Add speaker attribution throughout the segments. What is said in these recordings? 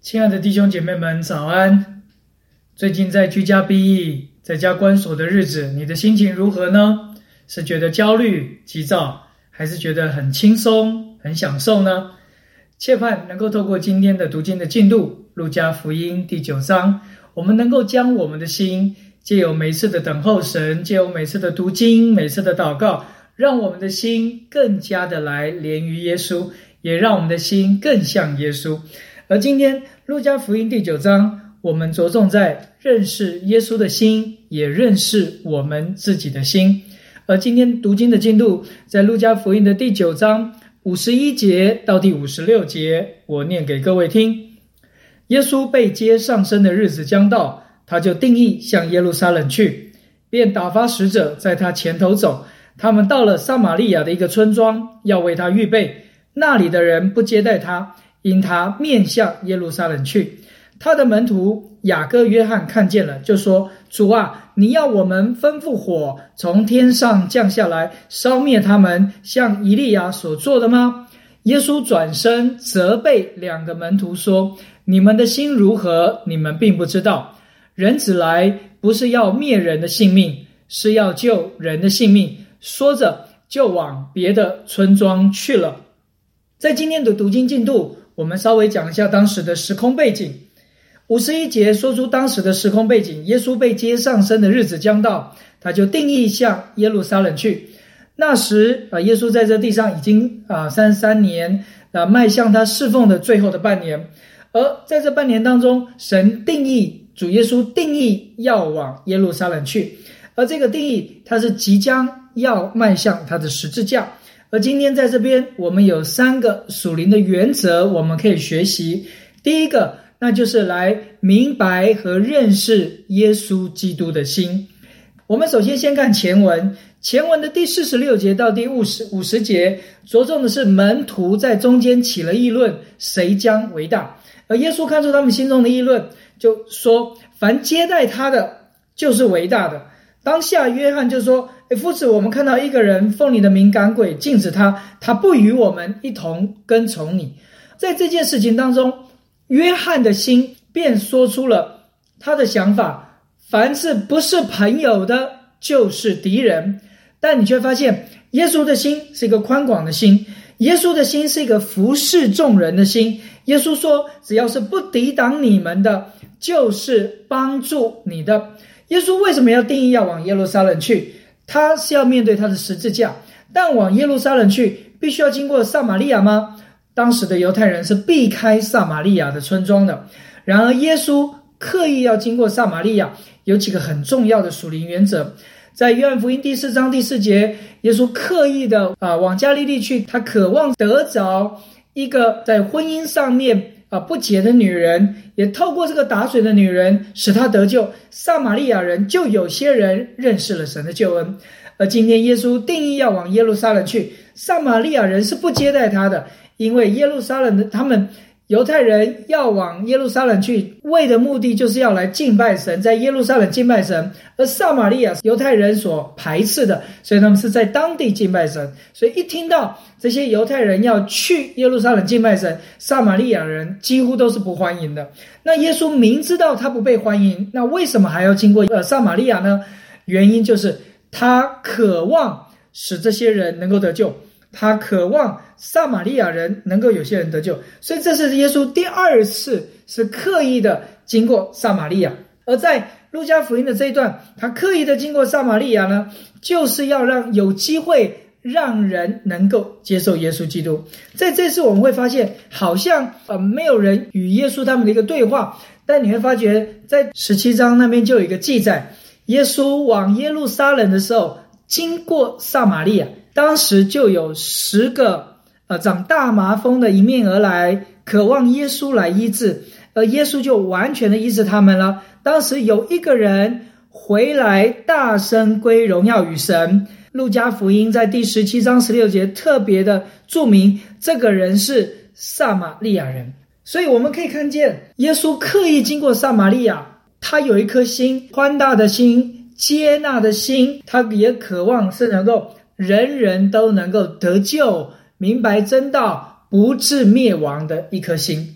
Speaker 1: 亲爱的弟兄姐妹们，早安！最近在居家避疫、在家关锁的日子，你的心情如何呢？是觉得焦虑、急躁，还是觉得很轻松、很享受呢？切盼能够透过今天的读经的进度，路加福音第9章，我们能够将我们的心，藉由每次的等候神，藉由每次的读经、每次的祷告，让我们的心更加的来连于耶稣，也让我们的心更像耶稣。而今天路加福音第9章，我们着重在认识耶稣的心，也认识我们自己的心。而今天读经的进度在路加福音的第9章51节到第56节，我念给各位听。耶稣被接上升的日子将到，他就定义向耶路撒冷去，便打发使者在他前头走。他们到了撒玛利亚的一个村庄，要为他预备，那里的人不接待他，因他面向耶路撒冷去。他的门徒雅各、约翰看见了，就说：主啊，你要我们吩咐火从天上降下来，烧灭他们，像以利亚所做的吗？耶稣转身责备2个门徒说：你们的心如何，你们并不知道。人子来不是要灭人的性命，是要救人的性命。说着就往别的村庄去了。在今天的读经进度，我们稍微讲一下当时的时空背景。51节说出当时的时空背景，耶稣被接上升的日子将到，他就定义向耶路撒冷去。那时耶稣在这地上已经33年，迈向他侍奉的最后的半年。而在这半年当中，神定义，主耶稣定义要往耶路撒冷去，而这个定义他是即将要迈向他的十字架。而今天在这边我们有3个属灵的原则我们可以学习。第一个，那就是来明白和认识耶稣基督的心。我们首先先看前文的第46节到第50节，着重的是门徒在中间起了议论，谁将为大。而耶稣看出他们心中的议论，就说凡接待他的就是为大的。当下约翰就说：夫子，我们看到一个人奉你的名赶鬼，禁止他不与我们一同跟从你。在这件事情当中，约翰的心便说出了他的想法，凡是不是朋友的就是敌人。但你却发现耶稣的心是一个宽广的心，耶稣的心是一个服侍众人的心。耶稣说，只要是不抵挡你们的，就是帮助你的。耶稣为什么要定义要往耶路撒冷去？他是要面对他的十字架，但往耶路撒冷去必须要经过撒玛利亚吗？当时的犹太人是避开撒玛利亚的村庄的。然而耶稣刻意要经过撒玛利亚，有几个很重要的属灵原则。在约翰福音第4章第4节，耶稣刻意的往加利利去，他渴望得着一个在婚姻上面不洁的女人，也透过这个打水的女人使他得救。撒玛利亚人就有些人认识了神的救恩。而今天耶稣定义要往耶路撒冷去，撒玛利亚人是不接待他的，因为耶路撒冷的他们犹太人要往耶路撒冷去，为的目的就是要来敬拜神，在耶路撒冷敬拜神。而撒玛利亚犹太人所排斥的，所以他们是在当地敬拜神。所以一听到这些犹太人要去耶路撒冷敬拜神，撒玛利亚人几乎都是不欢迎的。那耶稣明知道他不被欢迎，那为什么还要经过撒玛利亚呢？原因就是他渴望使这些人能够得救，他渴望撒玛利亚人能够有些人得救，所以这是耶稣第2次是刻意的经过撒玛利亚。而在路加福音的这一段，他刻意的经过撒玛利亚呢，就是要让有机会让人能够接受耶稣基督。在这次我们会发现，好像没有人与耶稣他们的一个对话，但你会发觉在17章那边就有一个记载，耶稣往耶路撒冷的时候经过撒玛利亚，当时就有10个长大麻风的迎面而来，渴望耶稣来医治，而耶稣就完全的医治他们了。当时有一个人回来大声归荣耀与神。路加福音在第17章16节特别的注明，这个人是撒玛利亚人。所以我们可以看见耶稣刻意经过撒玛利亚，他有一颗心，宽大的心，接纳的心，他也渴望是能够人人都能够得救，明白真道，不致灭亡的一颗心。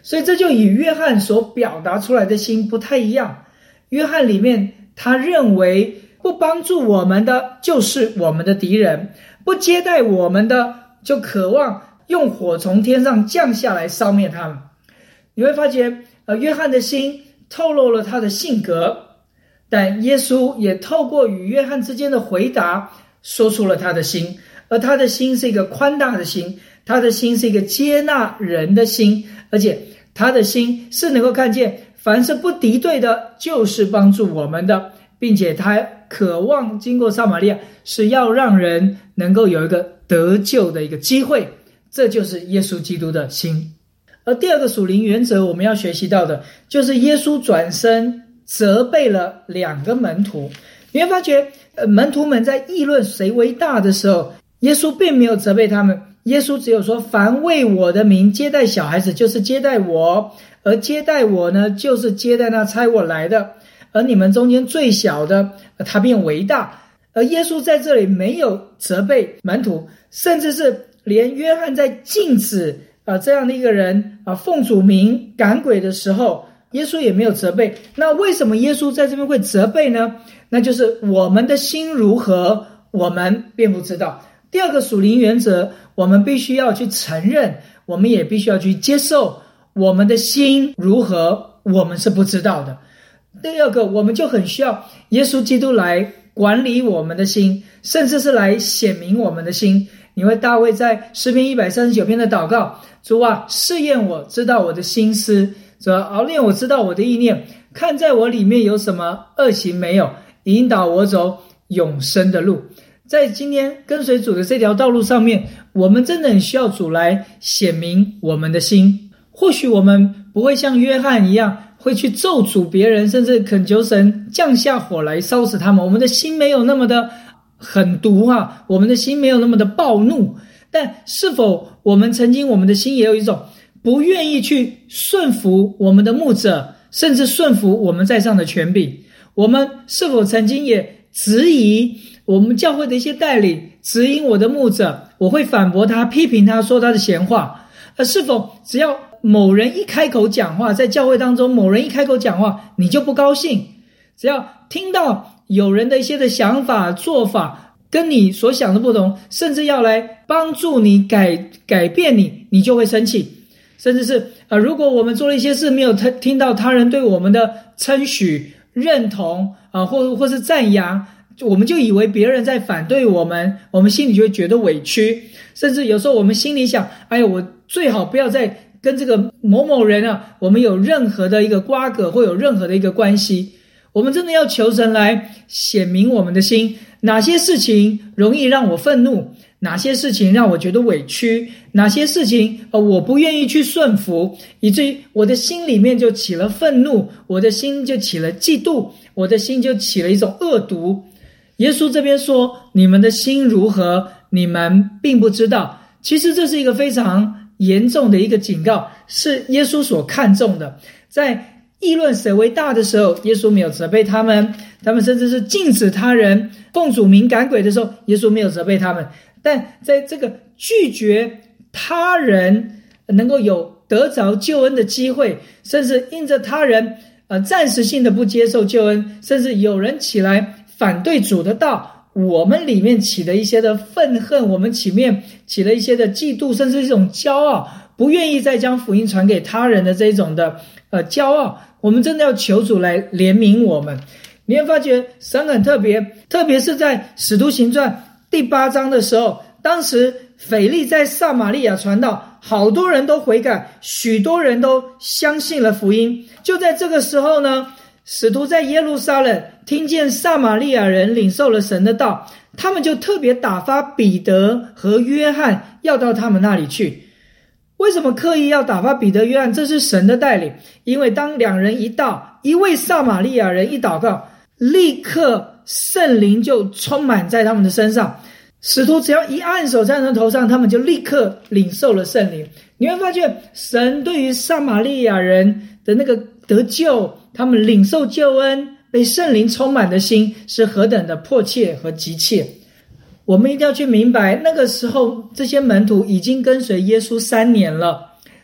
Speaker 1: 所以这就与约翰所表达出来的心不太一样。约翰里面他认为不帮助我们的就是我们的敌人，不接待我们的就渴望用火从天上降下来烧灭他们。你会发觉约翰的心透露了他的性格，但耶稣也透过与约翰之间的回答说出了他的心，而他的心是一个宽大的心，他的心是一个接纳人的心，而且他的心是能够看见凡是不敌对的就是帮助我们的，并且他渴望经过撒玛利亚是要让人能够有一个得救的一个机会，这就是耶稣基督的心。而第二个属灵原则我们要学习到的就是耶稣转身责备了2个门徒。你会发觉门徒们在议论谁为大的时候，耶稣并没有责备他们，耶稣只有说凡为我的名接待小孩子就是接待我，而接待我呢就是接待那差我来的，而你们中间最小的他便为大。而耶稣在这里没有责备门徒，甚至是连约翰在禁止这样的一个人奉主名赶鬼的时候，耶稣也没有责备。那为什么耶稣在这边会责备呢？那就是我们的心如何我们并不知道。第二个属灵原则，我们必须要去承认，我们也必须要去接受我们的心如何我们是不知道的。第二个，我们就很需要耶稣基督来管理我们的心，甚至是来显明我们的心。你会大卫在诗篇139篇的祷告，主啊，试验我，知道我的心思，主啊，熬炼我，知道我的意念，看在我里面有什么恶行没有，引导我走永生的路。在今天跟随主的这条道路上面，我们真的很需要主来显明我们的心。或许我们不会像约翰一样会去咒诅别人，甚至恳求神降下火来烧死他们，我们的心没有那么的狠毒我们的心没有那么的暴怒。但是否我们曾经我们的心也有一种不愿意去顺服我们的牧者，甚至顺服我们在上的权柄？我们是否曾经也质疑我们教会的一些带领，指引我的牧者，我会反驳他，批评他，说他的闲话？是否只要某人一开口讲话，在教会当中某人一开口讲话你就不高兴？只要听到有人的一些的想法做法跟你所想的不同，甚至要来帮助你改变你就会生气。甚至是如果我们做了一些事，没有听到他人对我们的称许认同或是赞扬，我们就以为别人在反对我们，我们心里就会觉得委屈。甚至有时候我们心里想，哎呀，我最好不要再跟这个某某人我们有任何的一个瓜葛，或有任何的一个关系。我们真的要求神来显明我们的心，哪些事情容易让我愤怒，哪些事情让我觉得委屈，哪些事情我不愿意去顺服，以至于我的心里面就起了愤怒，我的心就起了嫉妒，我的心就起了一种恶毒。耶稣这边说你们的心如何你们并不知道，其实这是一个非常严重的一个警告，是耶稣所看重的。在议论谁为大的时候，耶稣没有责备他们甚至是禁止他人奉主名赶鬼的时候，耶稣没有责备他们。但在这个拒绝他人能够有得着救恩的机会，甚至因着他人暂时性的不接受救恩，甚至有人起来反对主的道，我们里面起了一些的愤恨，我们起了一些的嫉妒，甚至一种骄傲，不愿意再将福音传给他人的这种的骄傲，我们真的要求主来怜悯我们。你会发觉神很特别，特别是在使徒行传第8章的时候，当时腓力在撒玛利亚传道，好多人都悔改，许多人都相信了福音。就在这个时候呢，使徒在耶路撒冷听见撒玛利亚人领受了神的道，他们就特别打发彼得和约翰要到他们那里去。为什么刻意要打发彼得约翰？这是神的带领。因为当2人一到，一位撒玛利亚人一祷告，立刻圣灵就充满在他们的身上，使徒只要一按手在他们头上，他们就立刻领受了圣灵。你会发现神对于撒玛利亚人的那个得救，他们领受救恩被圣灵充满的心是何等的迫切和急切。我们一定要去明白，那个时候这些门徒已经跟随耶稣3年了，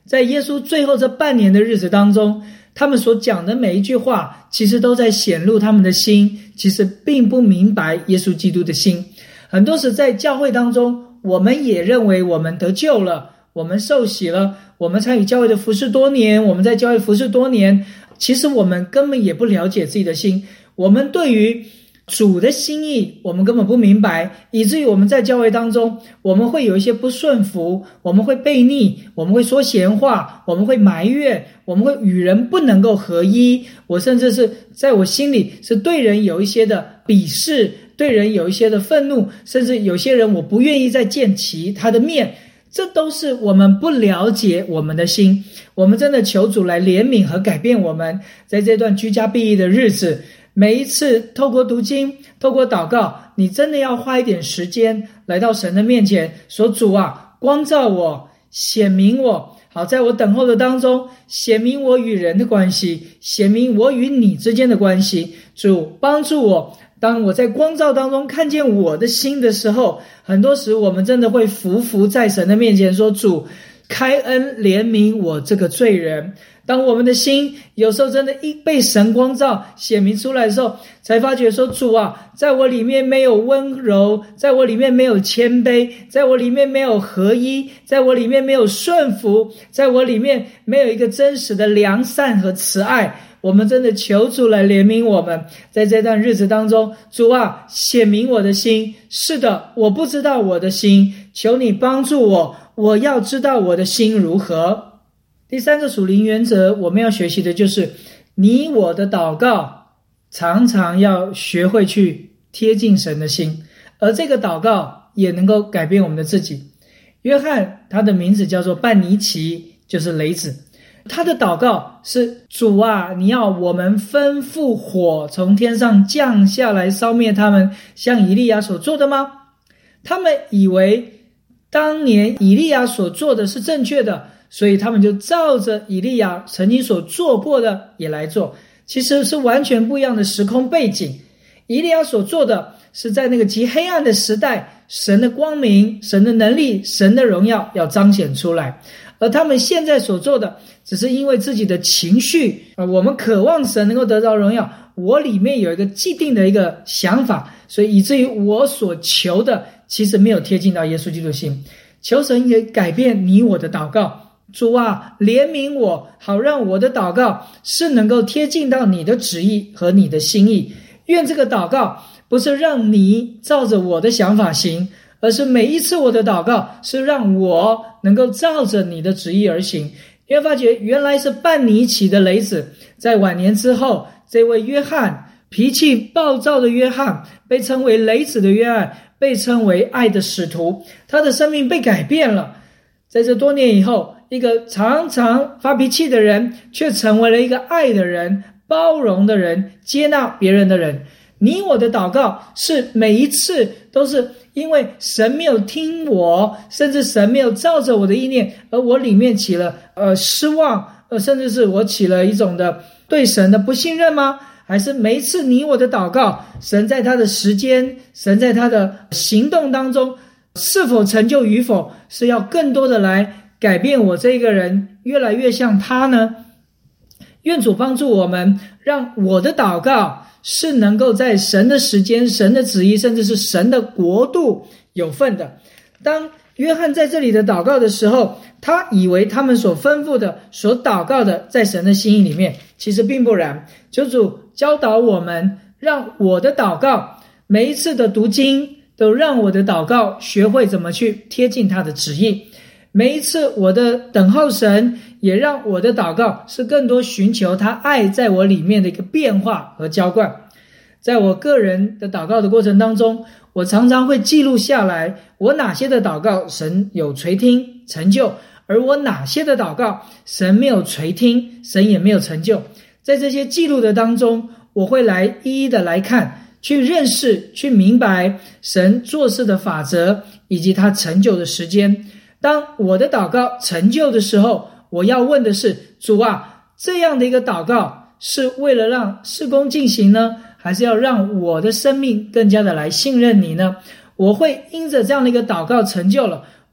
Speaker 1: 在耶稣最后这半年的日子当中，他们所讲的每一句话其实都在显露他们的心其实并不明白耶稣基督的心。很多时在教会当中，我们也认为我们得救了，我们受洗了，我们参与教会的服事多年，我们在教会服事多年，其实我们根本也不了解自己的心，我们对于主的心意我们根本不明白，以至于我们在教会当中，我们会有一些不顺服，我们会悖逆，我们会说闲话，我们会埋怨，我们会与人不能够合一，我甚至是在我心里是对人有一些的鄙视，对人有一些的愤怒，甚至有些人我不愿意再见其他的面，这都是我们不了解我们的心。我们真的求主来怜悯和改变我们，在这段居家避疫的日子，每一次透过读经，透过祷告，你真的要花一点时间来到神的面前，说主啊，光照我，显明我，好，在我等候的当中，显明我与人的关系，显明我与你之间的关系。主帮助我，当我在光照当中看见我的心的时候，很多时我们真的会伏在神的面前说，主开恩怜悯我这个罪人。当我们的心有时候真的一被神光照显明出来的时候，才发觉说，主啊，在我里面没有温柔，在我里面没有谦卑，在我里面没有合一，在我里面没有顺服，在我里面没有一个真实的良善和慈爱。我们真的求主来怜悯我们，在这段日子当中，主啊，显明我的心。是的，我不知道我的心，求你帮助我，我要知道我的心如何。第三个属灵原则，我们要学习的就是你我的祷告常常要学会去贴近神的心，而这个祷告也能够改变我们的自己。约翰他的名字叫做半尼奇，就是雷子，他的祷告是，主啊，你要我们吩咐火从天上降下来烧灭他们，像以利亚所做的吗？他们以为当年以利亚所做的是正确的，所以他们就照着以利亚曾经所做过的也来做，其实是完全不一样的时空背景。以利亚所做的是在那个极黑暗的时代，神的光明，神的能力，神的荣耀要彰显出来，而他们现在所做的只是因为自己的情绪，我们渴望神能够得到荣耀，我里面有一个既定的一个想法，所以以至于我所求的其实没有贴近到耶稣基督的心。求神也改变你我的祷告，主啊，怜悯我，好让我的祷告是能够贴近到你的旨意和你的心意。愿这个祷告不是让你照着我的想法行，而是每一次我的祷告是让我能够照着你的旨意而行。你会发觉原来是半尼奇的雷子，在晚年之后，这位约翰，脾气暴躁的约翰，被称为雷子的约翰，被称为爱的使徒，他的生命被改变了。在这多年以后，一个常常发脾气的人却成为了一个爱的人，包容的人，接纳别人的人。你我的祷告是每一次都是因为神没有听我，甚至神没有照着我的意念，而我里面起了失望，甚至是我起了一种的对神的不信任吗？还是每一次你我的祷告，神在他的时间，神在他的行动当中是否成就与否，是要更多的来改变我这个人越来越像他呢？愿主帮助我们，让我的祷告是能够在神的时间，神的旨意，甚至是神的国度有份的。当约翰在这里的祷告的时候，他以为他们所吩咐的，所祷告的在神的心意里面，其实并不然。求主教导我们，让我的祷告每一次的读经都让我的祷告学会怎么去贴近他的旨意，每一次我的等候神，也让我的祷告是更多寻求他爱在我里面的一个变化和浇灌。在我个人的祷告的过程当中，我常常会记录下来我哪些的祷告神有垂听成就，而我哪些的祷告神没有垂听，神也没有成就。在这些记录的当中，我会来一一的来看，去认识，去明白神做事的法则以及他成就的时间。当我的祷告成就的时候，我要问的是，主啊，这样的一个祷告是为了让事工进行呢，还是要让我的生命更加的来信任你呢？我会因着这样的一个祷告成就了，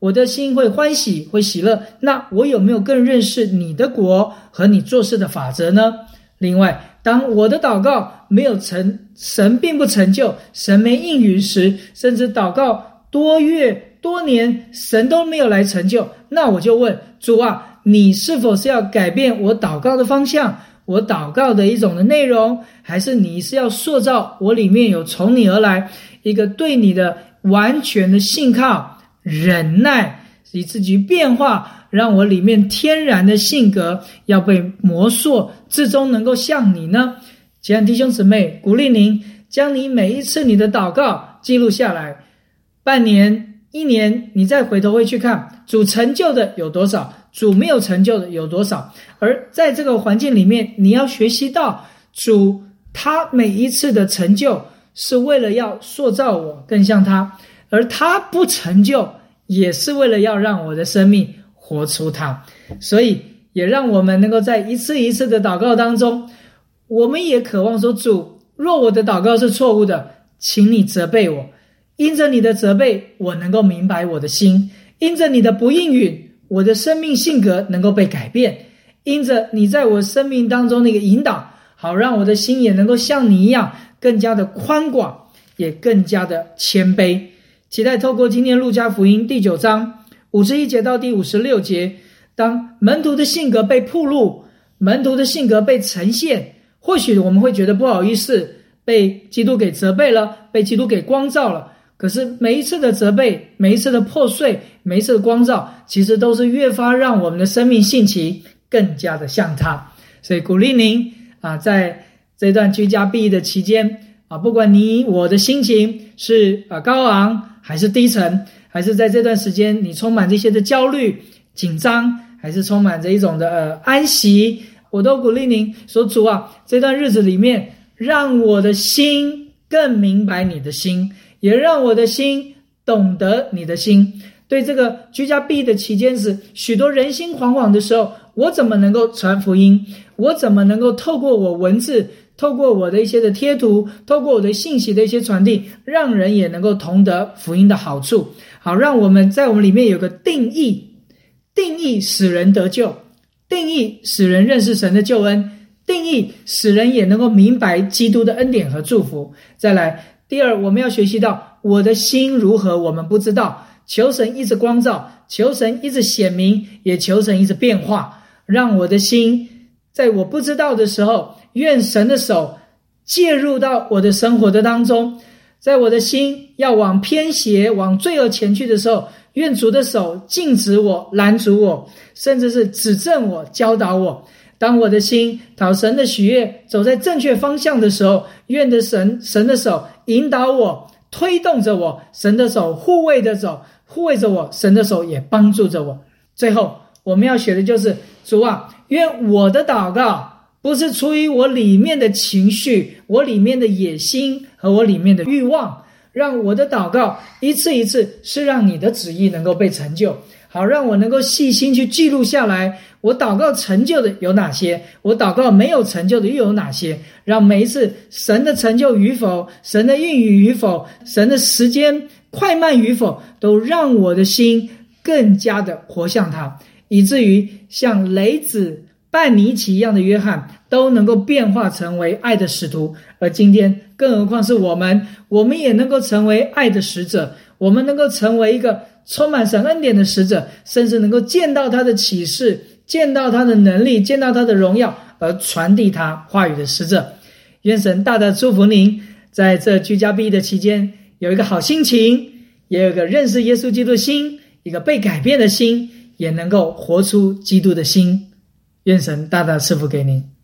Speaker 1: 我的心会欢喜，会喜乐。那我有没有更认识你的国和你做事的法则呢？另外，当我的祷告没有神并不成就，神没应允时，甚至祷告多月多年，神都没有来成就，那我就问主啊，你是否是要改变我祷告的方向，我祷告的一种的内容，还是你是要塑造我里面有从你而来一个对你的完全的信靠、忍耐，以至于变化，让我里面天然的性格要被磨塑，至终能够像你呢？亲爱的弟兄姊妹，鼓励您将你每一次你的祷告记录下来，半年、1年，你再回头会去看主成就的有多少，主没有成就的有多少。而在这个环境里面，你要学习到主他每一次的成就是为了要塑造我更像他，而他不成就也是为了要让我的生命活出他。所以也让我们能够在一次一次的祷告当中，我们也渴望说，主，若我的祷告是错误的，请你责备我，因着你的责备，我能够明白我的心，因着你的不应允，我的生命性格能够被改变，因着你在我生命当中那个引导，好让我的心也能够像你一样更加的宽广，也更加的谦卑。期待透过今天路加福音第9章51节到第56节，当门徒的性格被暴露，门徒的性格被呈现，或许我们会觉得不好意思，被基督给责备了，被基督给光照了。可是每一次的责备，每一次的破碎，每一次的光照，其实都是越发让我们的生命性情更加的像他。所以鼓励您在这段居家避疫的期间不管你我的心情是高昂还是低沉，还是在这段时间你充满这些的焦虑紧张，还是充满着一种的安息，我都鼓励您说，主啊，这段日子里面让我的心更明白你的心，也让我的心懂得你的心。对这个居家避疫的期间时，许多人心惶惶的时候，我怎么能够传福音，我怎么能够透过我文字，透过我的一些的贴图，透过我的信息的一些传递，让人也能够同得福音的好处。好，让我们在我们里面有个定义使人得救，定义使人认识神的救恩，定义使人也能够明白基督的恩典和祝福。再来，第二，我们要学习到我的心如何我们不知道，求神一直光照，求神一直显明，也求神一直变化，让我的心在我不知道的时候，愿神的手介入到我的生活的当中。在我的心要往偏邪往罪恶前去的时候，愿主的手禁止我，拦阻我，甚至是指正我，教导我。当我的心讨神的喜悦，走在正确方向的时候，愿的神的手引导我，推动着我，神的手护卫着我，神的手也帮助着我。最后我们要学的就是主啊，愿我的祷告不是出于我里面的情绪，我里面的野心和我里面的欲望，让我的祷告一次一次是让你的旨意能够被成就。好，让我能够细心去记录下来，我祷告成就的有哪些，我祷告没有成就的又有哪些，让每一次神的成就与否，神的应允与否，神的时间快慢与否，都让我的心更加的活像他，以至于像雷子半尼奇一样的约翰都能够变化成为爱的使徒。而今天更何况是我们也能够成为爱的使者，我们能够成为一个充满神恩典的使者，甚至能够见到他的启示，见到他的能力，见到他的荣耀，而传递他话语的使者。愿神大大祝福您，在这居家避疫的期间有一个好心情，也有一个认识耶稣基督的心，一个被改变的心，也能够活出基督的心。愿神大大赐福给您。